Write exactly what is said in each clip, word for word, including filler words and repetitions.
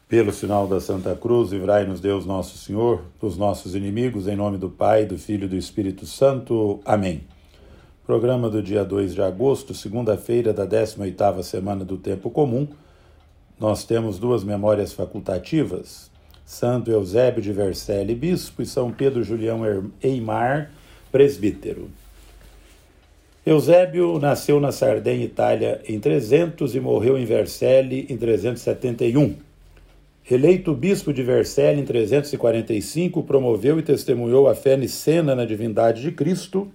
Pelo sinal da Santa Cruz, livrai-nos Deus nosso Senhor, dos nossos inimigos, em nome do Pai, do Filho e do Espírito Santo. Amém. Programa do dia dois de agosto, segunda-feira da décima oitava semana do Tempo Comum. Nós temos duas memórias facultativas, Santo Eusébio de Vercelli, bispo, e São Pedro Julião Eimar, presbítero. Eusébio nasceu na Sardenha, Itália, em trezentos e morreu em Vercelli em trezentos e setenta e um. Eleito bispo de Vercelli em trezentos e quarenta e cinco, promoveu e testemunhou a fé nicena na divindade de Cristo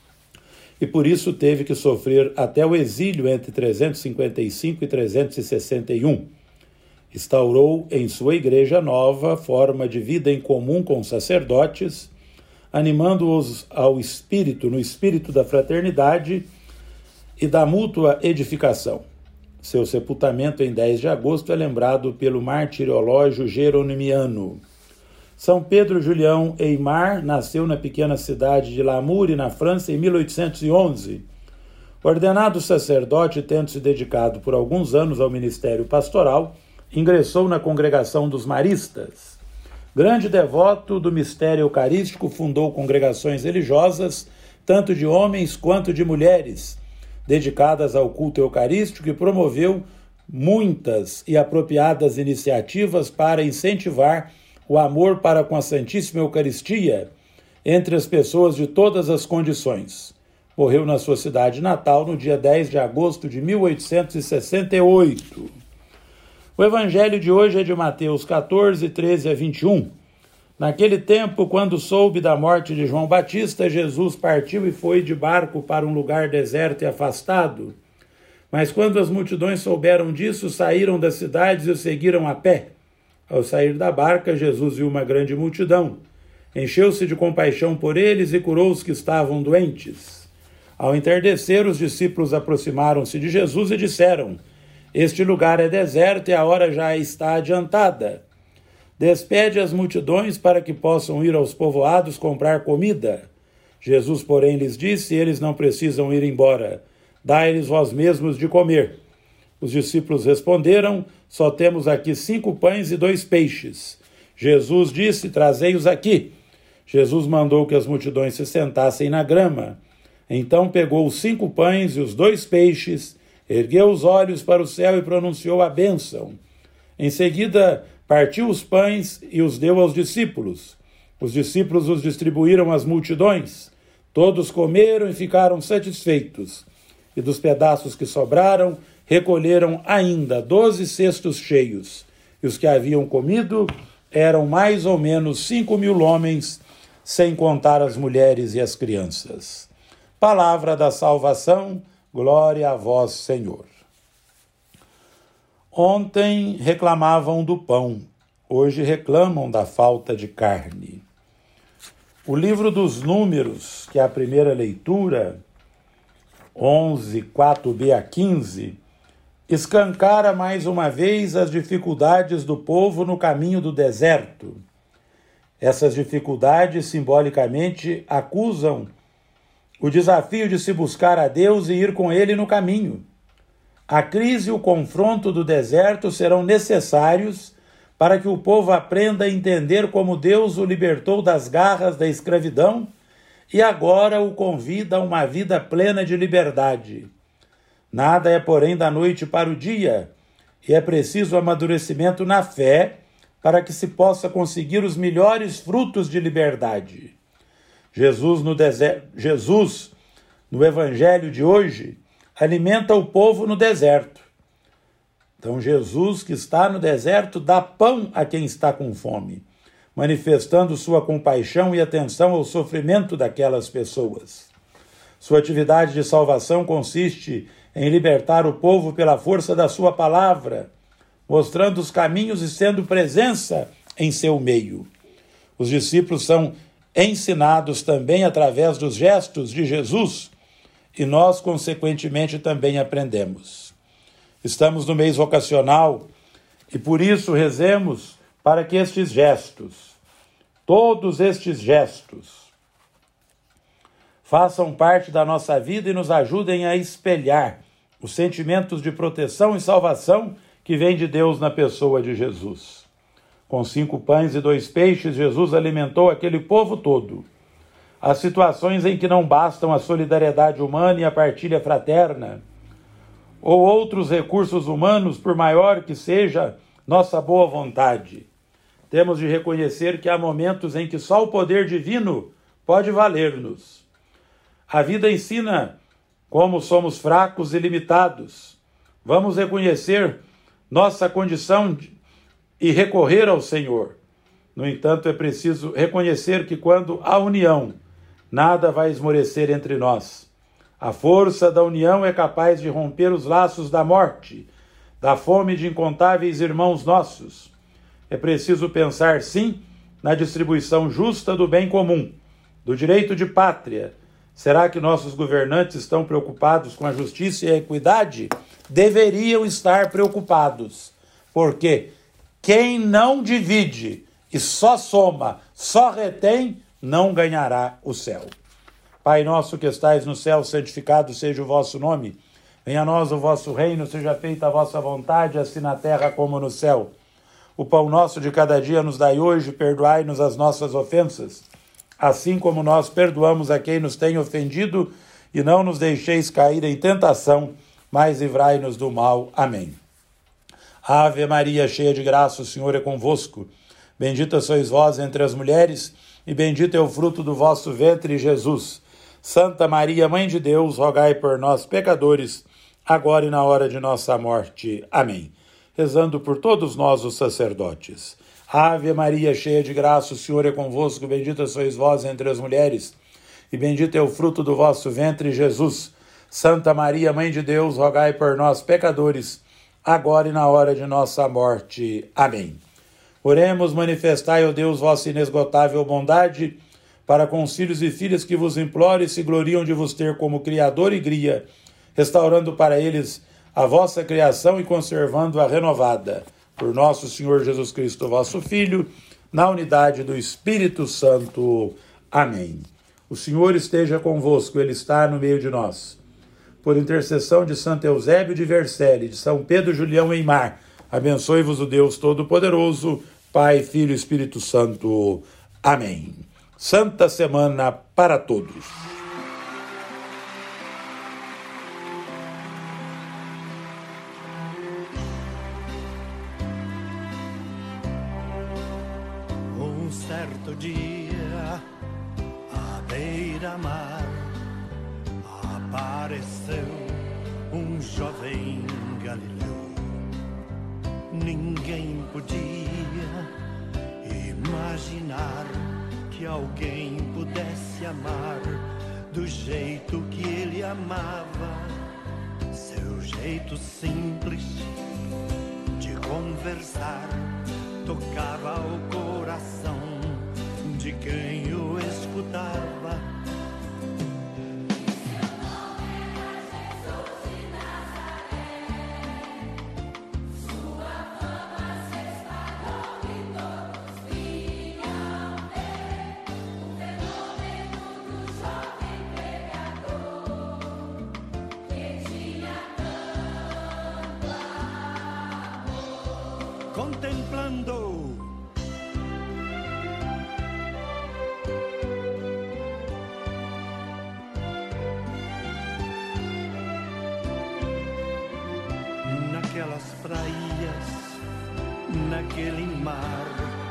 e por isso teve que sofrer até o exílio entre trezentos e cinquenta e cinco e trezentos e sessenta e um. Instaurou em sua igreja nova forma de vida em comum com os sacerdotes, animando-os ao espírito, no espírito da fraternidade e da mútua edificação. Seu sepultamento em dez de agosto é lembrado pelo martirológio jeronimiano. São Pedro Julião Eimar nasceu na pequena cidade de Lamoure, na França, em mil oitocentos e onze. Ordenado sacerdote, tendo se dedicado por alguns anos ao ministério pastoral, ingressou na congregação dos maristas. Grande devoto do mistério eucarístico, fundou congregações religiosas, tanto de homens quanto de mulheres, dedicadas ao culto eucarístico, e promoveu muitas e apropriadas iniciativas para incentivar o amor para com a Santíssima Eucaristia entre as pessoas de todas as condições. Morreu na sua cidade natal no dia dez de agosto de mil oitocentos e sessenta e oito. O evangelho de hoje é de Mateus quatorze, treze a vinte e um. Naquele tempo, quando soube da morte de João Batista, Jesus partiu e foi de barco para um lugar deserto e afastado. Mas quando as multidões souberam disso, saíram das cidades e o seguiram a pé. Ao sair da barca, Jesus viu uma grande multidão. Encheu-se de compaixão por eles e curou os que estavam doentes. Ao entardecer, os discípulos aproximaram-se de Jesus e disseram: "Este lugar é deserto e a hora já está adiantada. Despede as multidões para que possam ir aos povoados comprar comida." Jesus, porém, lhes disse: "Eles não precisam ir embora. Dai-lhes vós mesmos de comer." Os discípulos responderam: "Só temos aqui cinco pães e dois peixes." Jesus disse: "Trazei-os aqui." Jesus mandou que as multidões se sentassem na grama. Então pegou os cinco pães e os dois peixes, ergueu os olhos para o céu e pronunciou a bênção. Em seguida, partiu os pães e os deu aos discípulos. Os discípulos os distribuíram às multidões. Todos comeram e ficaram satisfeitos. E dos pedaços que sobraram, recolheram ainda doze cestos cheios. E os que haviam comido eram mais ou menos cinco mil homens, sem contar as mulheres e as crianças. Palavra da salvação, glória a vós, Senhor. Ontem reclamavam do pão, hoje reclamam da falta de carne. O livro dos Números, que é a primeira leitura, onze, quatro b a quinze, escancara mais uma vez as dificuldades do povo no caminho do deserto. Essas dificuldades, simbolicamente, acusam o desafio de se buscar a Deus e ir com Ele no caminho. A crise e o confronto do deserto serão necessários para que o povo aprenda a entender como Deus o libertou das garras da escravidão e agora o convida a uma vida plena de liberdade. Nada é, porém, da noite para o dia, e é preciso amadurecimento na fé para que se possa conseguir os melhores frutos de liberdade. Jesus, no deserto, Jesus, no evangelho de hoje, alimenta o povo no deserto. Então, Jesus, que está no deserto, dá pão a quem está com fome, manifestando sua compaixão e atenção ao sofrimento daquelas pessoas. Sua atividade de salvação consiste em libertar o povo pela força da sua palavra, mostrando os caminhos e sendo presença em seu meio. Os discípulos são ensinados também através dos gestos de Jesus, e nós, consequentemente, também aprendemos. Estamos no mês vocacional e, por isso, rezemos para que estes gestos, todos estes gestos, façam parte da nossa vida e nos ajudem a espelhar os sentimentos de proteção e salvação que vem de Deus na pessoa de Jesus. Com cinco pães e dois peixes, Jesus alimentou aquele povo todo. As situações em que não bastam a solidariedade humana e a partilha fraterna, ou outros recursos humanos, por maior que seja nossa boa vontade, temos de reconhecer que há momentos em que só o poder divino pode valer-nos. A vida ensina como somos fracos e limitados. Vamos reconhecer nossa condição e recorrer ao Senhor. No entanto, é preciso reconhecer que quando há união, nada vai esmorecer entre nós. A força da união é capaz de romper os laços da morte, da fome de incontáveis irmãos nossos. É preciso pensar, sim, na distribuição justa do bem comum, do direito de pátria. Será que nossos governantes estão preocupados com a justiça e a equidade? Deveriam estar preocupados, porque quem não divide e só soma, só retém, não ganhará o céu. Pai nosso que estais no céu, santificado seja o vosso nome. Venha a nós o vosso reino, seja feita a vossa vontade, assim na terra como no céu. O pão nosso de cada dia nos dai hoje, perdoai-nos as nossas ofensas, assim como nós perdoamos a quem nos tem ofendido, e não nos deixeis cair em tentação, mas livrai-nos do mal. Amém. Ave Maria, cheia de graça, o Senhor é convosco. Bendita sois vós entre as mulheres, e bendito é o fruto do vosso ventre, Jesus. Santa Maria, Mãe de Deus, rogai por nós, pecadores, agora e na hora de nossa morte. Amém. Rezando por todos nós, os sacerdotes. Ave Maria, cheia de graça, o Senhor é convosco, bendita sois vós entre as mulheres, e bendito é o fruto do vosso ventre, Jesus. Santa Maria, Mãe de Deus, rogai por nós, pecadores, agora e na hora de nossa morte. Amém. Oremos, manifestai, ó Deus, vossa inesgotável bondade, para com os filhos e filhas que vos imploram e se gloriam de vos ter como Criador e Guia, restaurando para eles a vossa criação e conservando-a renovada. Por nosso Senhor Jesus Cristo, vosso Filho, na unidade do Espírito Santo. Amém. O Senhor esteja convosco, Ele está no meio de nós. Por intercessão de Santo Eusébio de Vercelli, de São Pedro Julião Eimar, abençoe-vos o Deus Todo-Poderoso, Pai, Filho e Espírito Santo. Amém. Santa Semana para todos. Um certo dia, à beira-mar, apareceu um jovem galileu. Ninguém podia imaginar que alguém pudesse amar do jeito que ele amava. Seu jeito simples de conversar tocava o coração de quem o escutava. Contemplando naquelas praias, naquele mar,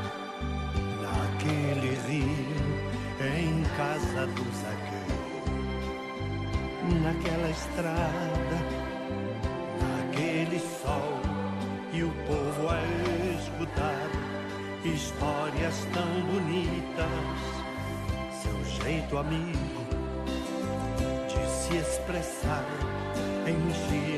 naquele rio, em casa do Zaqueu, naquela estrada, naquele sol, e o povo a escutar histórias tão bonitas. Seu jeito amigo de se expressar enchia